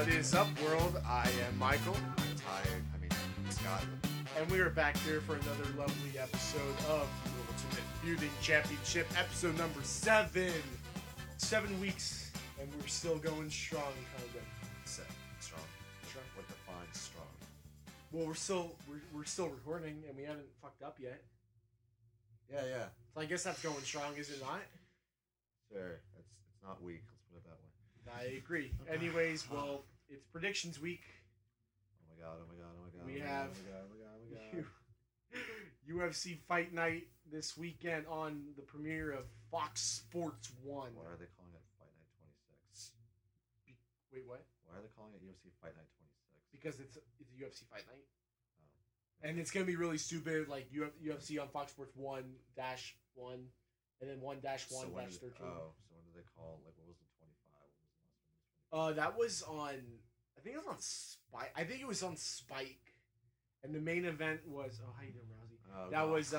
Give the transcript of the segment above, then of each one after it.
What is up, world? I am Michael. I'm tired. Scott. And we are back here for another lovely episode of the Ultimate Feuding Championship, episode number 7. 7 weeks, and we're still going strong, kind of. Strong. What defines strong? Well, we're still recording, and we haven't fucked up yet. Yeah. So I guess that's going strong, is it not? Sure. It's not weak. Let's put it that way. I agree. Anyways, well, it's predictions week. Oh my god. We have UFC Fight Night this weekend on the premiere of Fox Sports 1. Why are they calling it Fight Night 26? Wait, what? Why are they calling it UFC Fight Night 26? Because it's a UFC Fight Night. Oh. And it's going to be really stupid, like UFC on Fox Sports 1-1, and then 1-1-13. So when did they call, what was the 25? What was the last one? That was on, I think it was on Spike. I think it was on Spike. And the main event was, how you doing, Rousey? That was,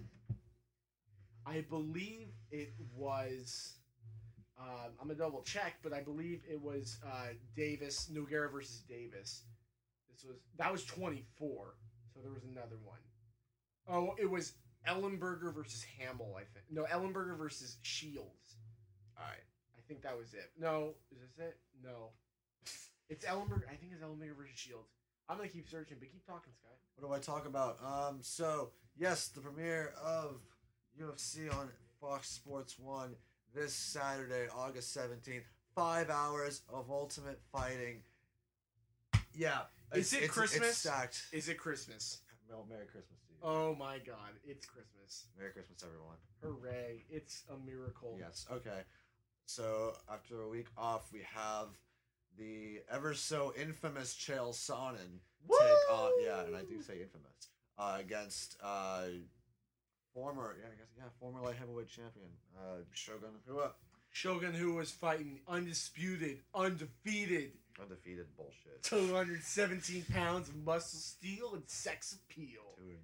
I believe it was, I'm going to double check, but I believe it was Nogueira versus Davis. That was 24, so there was another one. Oh, it was Ellenberger versus Hamill, I think. No, Ellenberger versus Shields. Alright. I think that was it. No, is this it? No. It's Ellenberger. I think it's Ellenberger versus Shields. I'm going to keep searching, but keep talking, Sky. What do I talk about? So, yes, the premiere of UFC on Fox Sports 1 this Saturday, August 17th. 5 hours of ultimate fighting. Yeah. Is it Christmas? It's stacked. Is it Christmas? Well, Merry Christmas to you. Oh my god, it's Christmas. Merry Christmas, everyone. Hooray. It's a miracle. Yes, okay. So, after a week off, we have the ever so infamous Chael Sonnen take on, and I do say infamous, against former light heavyweight champion Shogun Rua. Shogun, who was fighting undisputed, undefeated bullshit. 217 pounds of muscle steel and sex appeal.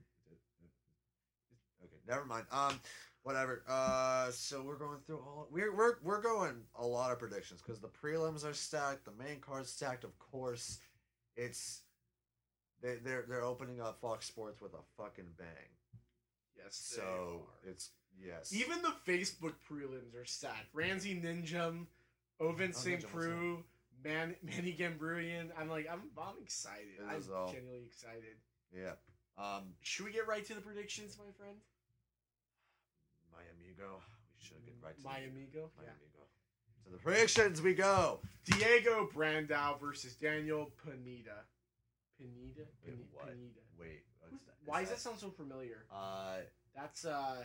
Okay, never mind. Whatever. So we're going through we're going a lot of predictions because the prelims are stacked, the main card's stacked, of course. They're opening up Fox Sports with a fucking bang. Yes, so it's Even the Facebook prelims are stacked. Ramsey Ninjum, Ovince St. Preux, Manny Gambrurian. I'm excited. I'm genuinely excited. Yeah. Should we get right to the predictions, my friend? My amigo. We should get right to my amigo. To the predictions we go. Diego Brandao versus Daniel Pineda. Pineda. Wait. Why does that sound so familiar? That's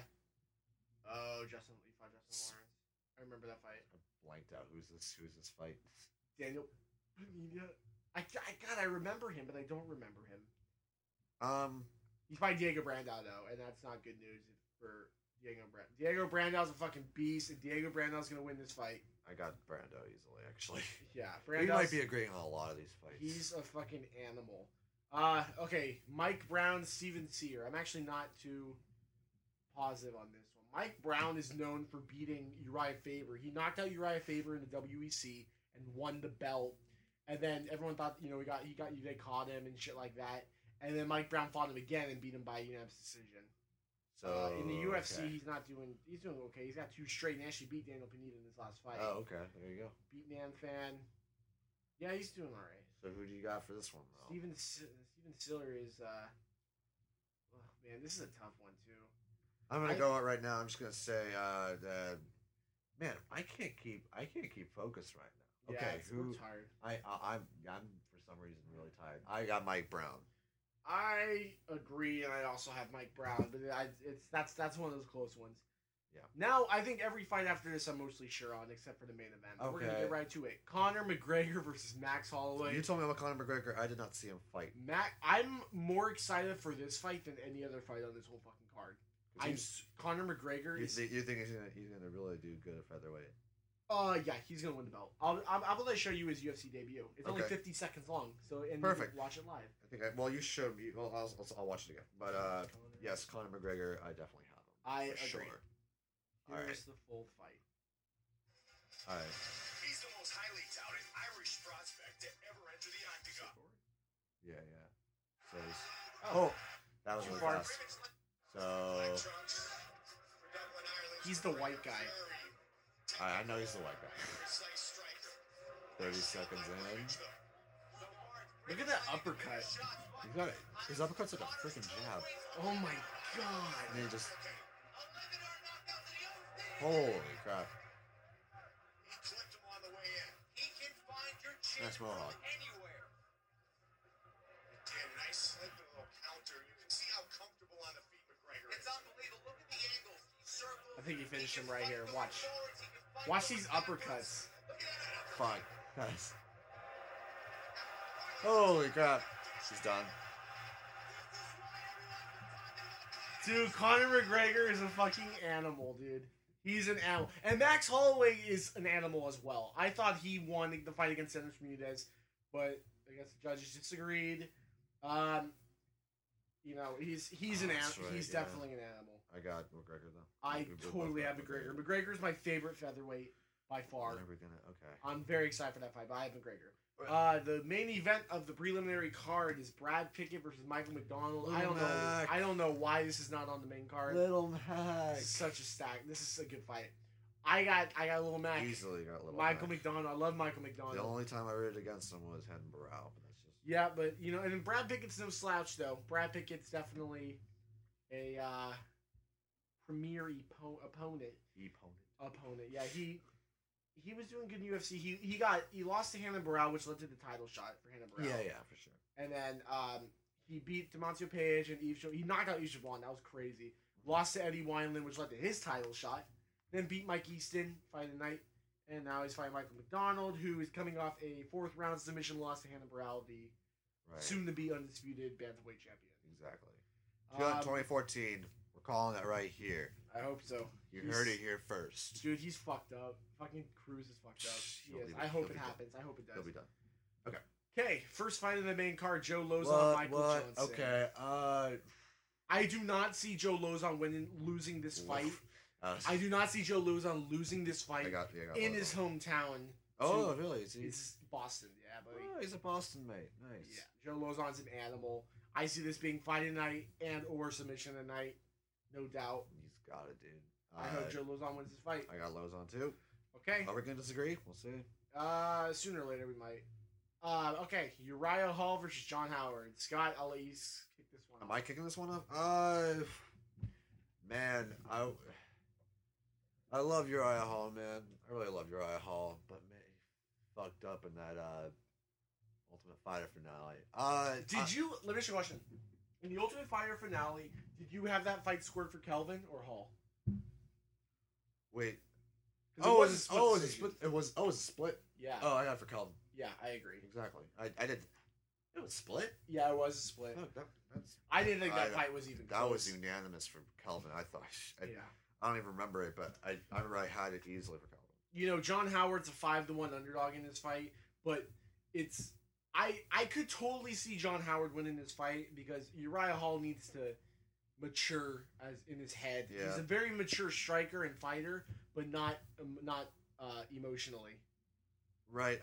Justin Lawrence. I remember that fight. I blanked out. Who's this fight? Daniel Pineda. I remember him, but I don't remember him. He's fighting Diego Brandao though, and that's not good news for Diego Brandao. Diego Brandao's a fucking beast, and Diego Brandao's gonna win this fight. I got Brando easily, actually. Yeah, he might be agreeing on a lot of these fights. He's a fucking animal. Okay, Mike Brown, Steven Sear. I'm actually not too positive on this one. Mike Brown is known for beating Uriah Faber. He knocked out Uriah Faber in the WEC and won the belt. And then everyone thought, they caught him and shit like that. And then Mike Brown fought him again and beat him by unanimous decision. So in the UFC, he's doing okay. He's got 2 straight and actually beat Daniel Pineda in his last fight. Oh, okay. There you go. Beat Nanfan. Yeah, he's doing all right. So who do you got for this one, though? Steven Siller is, man, this is a tough one, too. I'm going to go out right now. I'm just going to say, man, I can't keep focused right now. Okay, yeah, we're tired. I'm for some reason really tired. I got Mike Brown. I agree, and I also have Mike Brown, but that's one of those close ones. Yeah. Now, I think every fight after this I'm mostly sure on, except for the main event. Okay. We're going to get right to it. Conor McGregor versus Max Holloway. You told me about Conor McGregor. I did not see him fight. I'm more excited for this fight than any other fight on this whole fucking card. Conor McGregor is... You think he's gonna really do good at featherweight? Yeah, he's gonna win the belt. I'm gonna show you his UFC debut. It's only 50 seconds long, so perfect. You watch it live. I think you showed me. Well, I'll watch it again. But yes, Conor McGregor, I definitely have him. I agree. Sure. Here's the full fight. All right. He's the most highly touted Irish prospect to ever Yeah. So oh, that was really fast. So He's the white guy. I know he's the white guy. 30 seconds in. Look at that uppercut. He's got it. His uppercut's like a freaking jab. Oh my god. And he just. Holy crap. Nice mohawk. I think he finished him right here. Watch. Watch these uppercuts. Fuck. Nice. Holy crap. He's done. Dude, Conor McGregor is a fucking animal, dude. He's an animal. And Max Holloway is an animal as well. I thought he won the fight against Dennis Bermudez, but I guess the judges disagreed. You know, he's an animal. Right, he's definitely an animal. I got McGregor though. I totally have McGregor. McGregor's my favorite featherweight by far. Okay. I'm very excited for that fight, but I have McGregor. The main event of the preliminary card is Brad Pickett versus Michael McDonald. I don't know why this is not on the main card. Little Mac. Such a stack. This is a good fight. I got Little Mac. Easily got Little Michael Mac. McDonald. I love Michael McDonald. The only time I rooted against him was Head and Barrow, but that's just. Yeah, but you know, and then Brad Pickett's no slouch though. Brad Pickett's definitely a premier opponent. Yeah, he was doing good in UFC. He lost to Hannah Barrow, which led to the title shot for Hannah Barrow. Yeah, for sure. And then he beat Demoncio Page and he knocked out Yves Javon. That was crazy. Lost to Eddie Wineland, which led to his title shot. Then beat Mike Easton, fight of the night. And now he's fighting Michael McDonald, who is coming off a 4th round submission loss to Hannah Barrow, the soon-to-be undisputed bantamweight champion. Exactly. 2014. We're calling it right here. I hope so. You heard it here first. Dude, he's fucked up. Fucking Cruz is fucked up. He is. I hope it happens. I hope it does. He'll be done. Okay, first fight in the main card, Joe Lozon, Michael Johnson. Okay, I do not see Joe Lozon losing this fight. I do not see Joe Lozon losing this fight in his hometown. Oh, really? It's Boston, yeah, buddy. Oh, he's a Boston mate. Nice. Yeah, Joe Lozon's an animal. I see this being fight night and or submission tonight, no doubt. He's got it, dude. I hope Joe Lozon wins this fight. I got Lozon too. Okay. Are we gonna disagree? We'll see. Sooner or later we might. Okay, Uriah Hall versus John Howard. Scott, I'll let you kick this one off. Am I kicking this one off? Man, I love Uriah Hall, man. I really love Uriah Hall, but man, he fucked up in that Ultimate Fighter finale. Let me ask you a question. In the Ultimate Fighter finale, did you have that fight scored for Kelvin or Hall? Wait. It was a split. It was a split. Yeah. Oh, I got it for Kelvin. Yeah, I agree. Exactly. I did. It was split. Yeah, it was a split. I didn't think that fight was even. That close. was unanimous for Kelvin. I thought. Yeah. I don't even remember it, but I remember I had it easily for Kelvin. You know, John Howard's a 5-1 underdog in this fight, but it's I could totally see John Howard winning this fight because Uriah Hall needs to mature as in his head. Yeah. He's a very mature striker and fighter, but not emotionally. Right.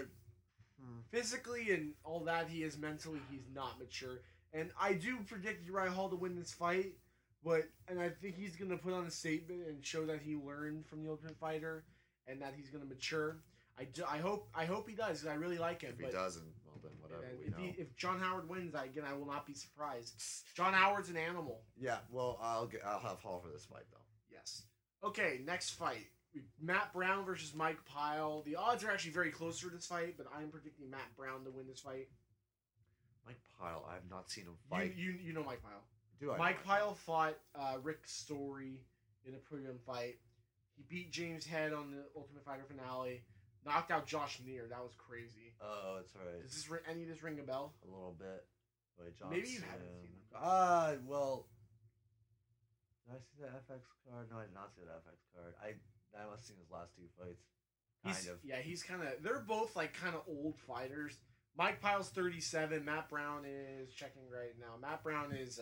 Physically and all that, he is mentally. He's not mature, and I do predict Uriah Hall to win this fight. And I think he's gonna put on a statement and show that he learned from the Ultimate Fighter, and that he's gonna mature. I hope he does. 'Cause I really like him. If he doesn't, well then whatever. If John Howard wins, I will not be surprised. John Howard's an animal. Yeah. Well, I'll have Hall for this fight though. Yes. Okay. Next fight. Matt Brown versus Mike Pyle. The odds are actually very close for this fight, but I'm predicting Matt Brown to win this fight. Mike Pyle, I have not seen him fight. You know Mike Pyle. Do I? Mike Pyle fought Rick Story in a premium fight. He beat James Head on the Ultimate Fighter finale. Knocked out Josh Neer. That was crazy. Oh, that's right. Does any of this ring a bell? A little bit. Wait, Johnson. Maybe you haven't seen him. Well, did I see the FX card? No, I did not see the FX card. I must have seen his last 2 fights. Kind of. Yeah, he's kind of. They're both like kind of old fighters. Mike Pyle's 37. Matt Brown is checking right now. Matt Brown is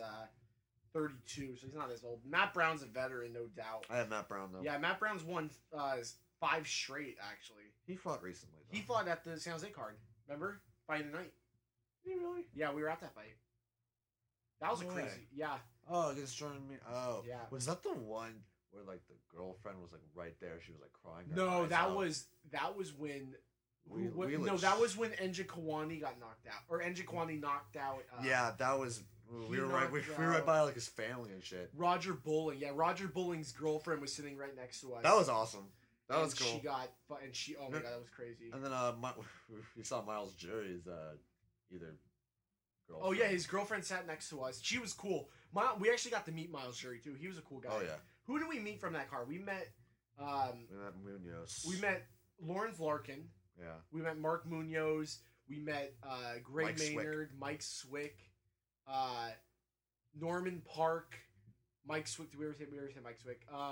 32, so he's not as old. Matt Brown's a veteran, no doubt. I have Matt Brown though. Yeah, Matt Brown's won 5 straight actually. He fought recently. Though. He fought at the San Jose card. Remember? fight of the night. Did he really? Yeah, we were at that fight. That was No a crazy. way. Yeah. Oh, against Jordan. Oh, Yeah. Was that the one where like the girlfriend was like right there? She was like crying. her No, eyes that out? was when. Wheelich. No, that was when Enja Kawani got knocked out, or Enja Kawani knocked out. Yeah, that was. he We were right. We knocked were right out- by like his family and shit. Roger Bowling. Yeah, Roger Bowling's girlfriend was sitting right next to us. That was awesome. That was and cool. She got, and she. Oh my god, that was crazy. And then we saw Miles Jury's either. Girlfriend. Oh yeah, his girlfriend sat next to us. She was cool. We actually got to meet Miles Jury too. He was a cool guy. Oh yeah. Who did we meet from that car? We met. We met Munoz. We met Lawrence Larkin. Yeah. We met Mark Munoz. We met Gray Mike Swick. Maynard, Mike Swick, Norman Park, Mike Swick. Did we ever say Mike Swick? Not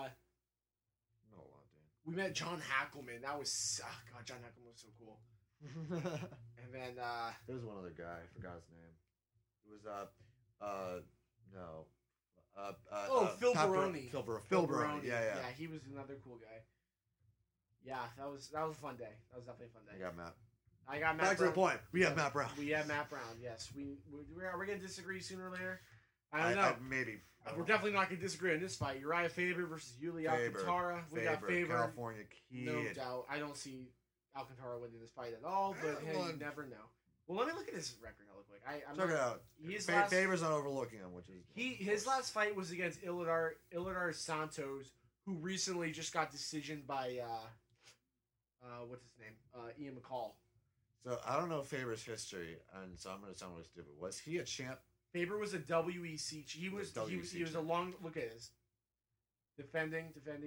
a lot, We met John Hackelman. That was God. John Hackelman was so cool. dude. And then There was one other guy. I forgot his name. It was no. Phil Baroni. Phil Baroni. Yeah. Yeah, he was another cool guy. Yeah, that was a fun day. That was definitely a fun day. I got Matt. I got Matt Back Brown. to the point. We have Matt Brown. We have Matt Brown. Yes, are we gonna disagree sooner or later? I don't know. Maybe. We're definitely not gonna disagree on this fight. Uriah Faber versus Yuli Faber. Alcantara. We got Faber. California Kid. No doubt. I don't see Alcantara winning this fight at all, but hey, you never know. Well, let me look at his record real quick. I'm Check not, it out. His Faber's not overlooking him, which is his last fight was against Iladar Santos, who recently just got decisioned by what's his name? Ian McCall. So I don't know Faber's history, and so I'm gonna sound really stupid. Was he a champ? Faber was a WEC. He was a long look at this. Defending,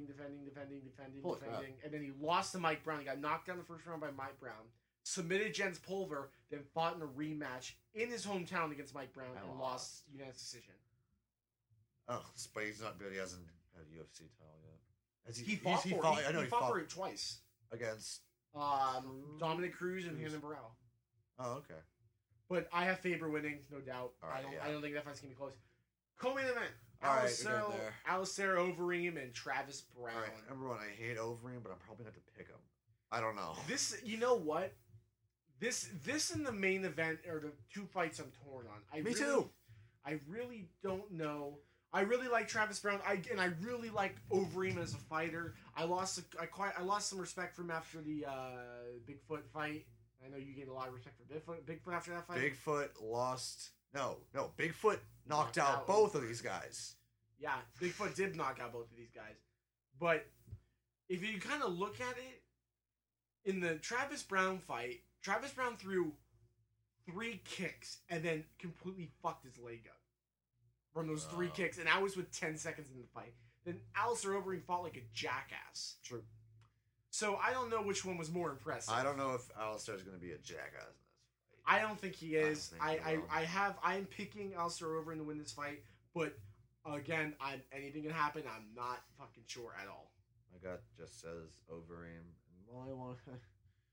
Holy crap. and then he lost to Mike Brown. He got knocked down the first round by Mike Brown. Submitted Jens Pulver, then fought in a rematch in his hometown against Mike Brown and lost unanimous decision. Oh, but he's not good. He hasn't had a UFC title yet. Has He fought for it twice against Dominic Cruz and Hannah Burrell. Oh, okay. But I have Faber winning, no doubt. All right, I don't think that fight's gonna be close. Co-main event: All right, we got there. Alistair Overeem and Travis Brown. All right, number one, I hate Overeem, but I'm probably gonna have to pick him. I don't know. This, you know what? This and the main event are the two fights I'm torn on. Me too. I really don't know. I really like Travis Brown. I really like Overeem as a fighter. I lost some respect for him after the Bigfoot fight. I know you gained a lot of respect for Bigfoot after that fight. Bigfoot lost. No. Bigfoot knocked out both of these guys. Yeah, Bigfoot did knock out both of these guys. But if you kind of look at it, in the Travis Brown fight, Travis Brown threw 3 kicks and then completely fucked his leg up from those 3 kicks, and that was with 10 seconds in the fight. Then Alistair Overeem fought like a jackass. True. So I don't know which one was more impressive. I don't know if Alistair's going to be a jackass in this fight. I don't think he is. I I'm picking Alistair Overeem to win this fight, but again, anything can happen. I'm not fucking sure at all. My gut just says Overeem. Well, I want to...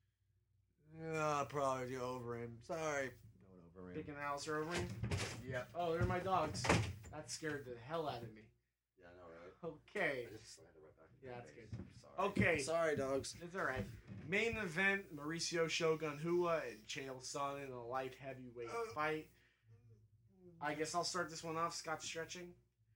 Yeah, probably do Overeem. Sorry. No Overeem. Picking Alistair Overeem? Yeah. Oh, they're my dogs. That scared the hell out of me. Yeah, I know, right? Okay. I just slammed it right back. Yeah, that's good. Sorry. Okay. Sorry, dogs. It's alright. Main event, Mauricio Shogun Hua and Chael Sonnen in a light heavyweight fight. I guess I'll start this one off. Scott stretching.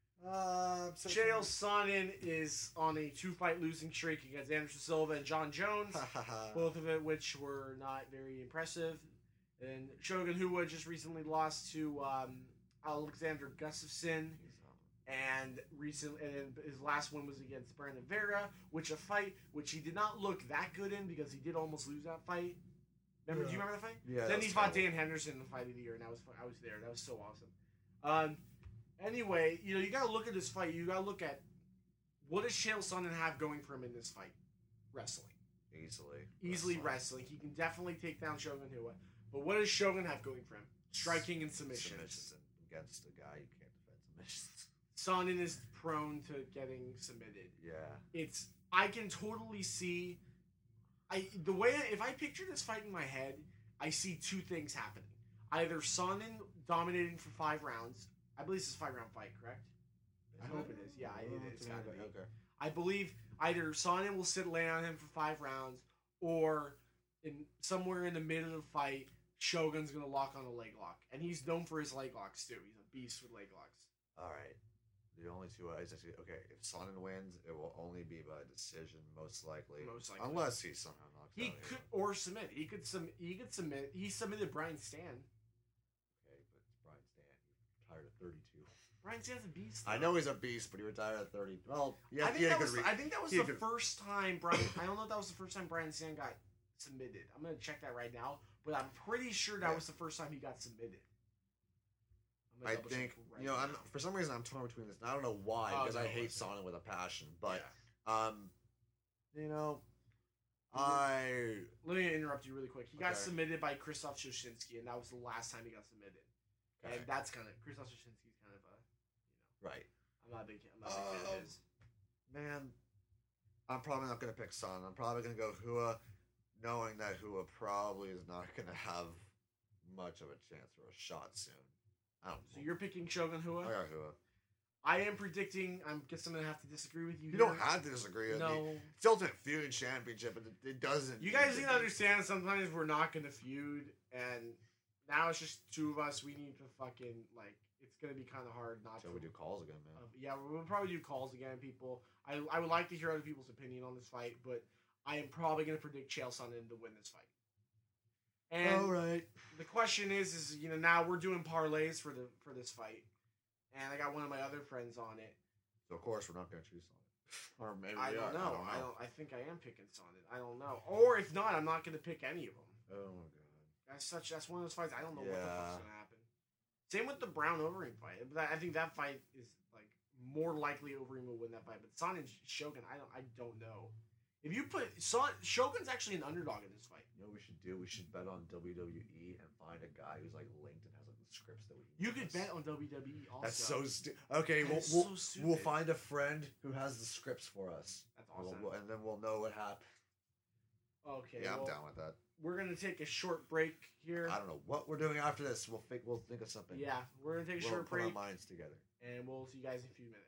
Chael Sonnen is on a 2-fight losing streak against Anderson Silva and John Jones, both of it which were not very impressive. And Shogun Hua just recently lost to Alexander Gustafsson, and his last one was against Brandon Vera, which he did not look that good in because he did almost lose that fight. Remember? Do you remember that fight? Yeah. Then he fought Dan Henderson in the fight of the year, and I was there. That was so awesome. Anyway, you gotta look at this fight. You gotta look at what does Chael Sonnen have going for him in this fight? Wrestling. Easily wrestling. He can definitely take down Shogun Hua. But what does Shogun have going for him? Striking and submissions. Against a guy you can't defend submissions. Sonnen is prone to getting submitted. Yeah. I can totally see. If I picture this fight in my head, I see 2 things happening. Either Sonnen dominating for 5 rounds. I believe this is a 5-round fight, correct? I hope it is. Yeah, it is. It's gotta be. Okay. I believe either Sonnen will lay on him for 5 rounds, or somewhere in the middle of the fight, Shogun's gonna lock on a leg lock, and he's known for his leg locks too. He's a beast with leg locks. All right. The only two ways actually okay. If Sonnen wins, it will only be by decision, most likely. Most likely. Unless he somehow knocks He out. could or submit. He could submit. He submitted Brian Stan. Okay, but it's Brian Stan. He retired at 32. Brian Stan's a beast. I know he's a beast, but he retired at 30. Well, yeah, I think that was the first time Brian. I don't know if that was the first time Brian Stan got submitted. I'm gonna check that right now, but I'm pretty sure that was the first time he got submitted. I think I'm for some reason I'm torn between this. And I don't know why because I hate Sonnen with a passion, but you know, let me interrupt you really quick. He got submitted by Krzysztof Shoshinsky, and that was the last time he got submitted. Okay. And that's kind of Krzysztof Shoshinsky's kind of a right. I'm not a big fan of his. Man, I'm probably not gonna pick Sonnen. I'm probably gonna go Hua, knowing that Hua probably is not gonna have much of a chance or a shot soon. I don't know. So you're picking Shogun Hua? I got Hua. I am predicting. I guess I'm gonna have to disagree with you. You don't have to disagree with me. It's Ultimate Feud Championship, but it doesn't. You guys need to understand. Sometimes we're not gonna feud, and now it's just two of us. We need to fucking It's gonna be kind of hard not to. So we do calls again, man. Yeah, we'll probably do calls again, people. I would like to hear other people's opinion on this fight, but I am probably gonna predict Chael Sonnen to win this fight. And all right. The question is now we're doing parlays for this fight, and I got one of my other friends on it. So of course we're not gonna choose Sonnen, or maybe I we don't are. know. I think I am picking Sonnen. I don't know. Or if not, I'm not gonna pick any of them. Oh my god. That's one of those fights I don't know what the fuck's gonna happen. Same with the Brown Overeem fight. But I think that fight is more likely Overeem will win that fight. But Sonnen Shogun, I don't know. If you put Shogun's actually an underdog in this fight. You know what we should do? We should bet on WWE and find a guy who's linked and has the scripts that we can. You could bet on WWE also. That's so stupid. Okay, we'll find a friend who has the scripts for us. That's awesome. And then we'll know what happened. Okay. Yeah, I'm down with that. We're gonna take a short break here. I don't know what we're doing after this. We'll think of something. Yeah, we're gonna take a short break. Put our minds together, and we'll see you guys in a few minutes.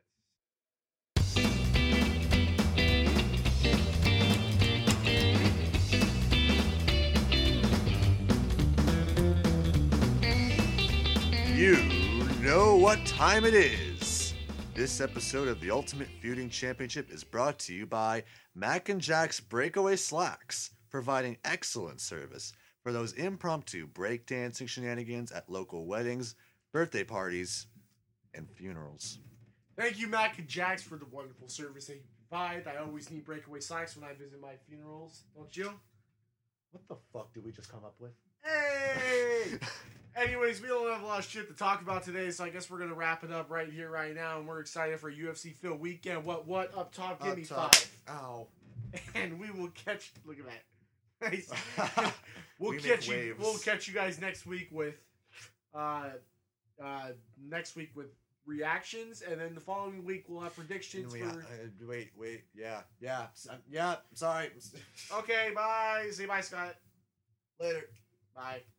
You know what time it is. This episode of the Ultimate Feuding Championship is brought to you by Mac and Jack's Breakaway Slacks, providing excellent service for those impromptu breakdancing shenanigans at local weddings, birthday parties, and funerals. Thank you, Mac and Jax, for the wonderful service they provide. I always need breakaway slacks when I visit my funerals. Don't you? What the fuck did we just come up with? Hey! Anyways, we don't have a lot of shit to talk about today, so I guess we're going to wrap it up right here, right now, and we're excited for UFC Phil weekend. What? Up top, give me 5. Ow. And we will catch... Look at that. Nice. We'll catch you guys next week with... reactions, and then the following week we'll have predictions for... Wait. Yeah. Sorry. Okay, bye. Say bye, Scott. Later. Bye.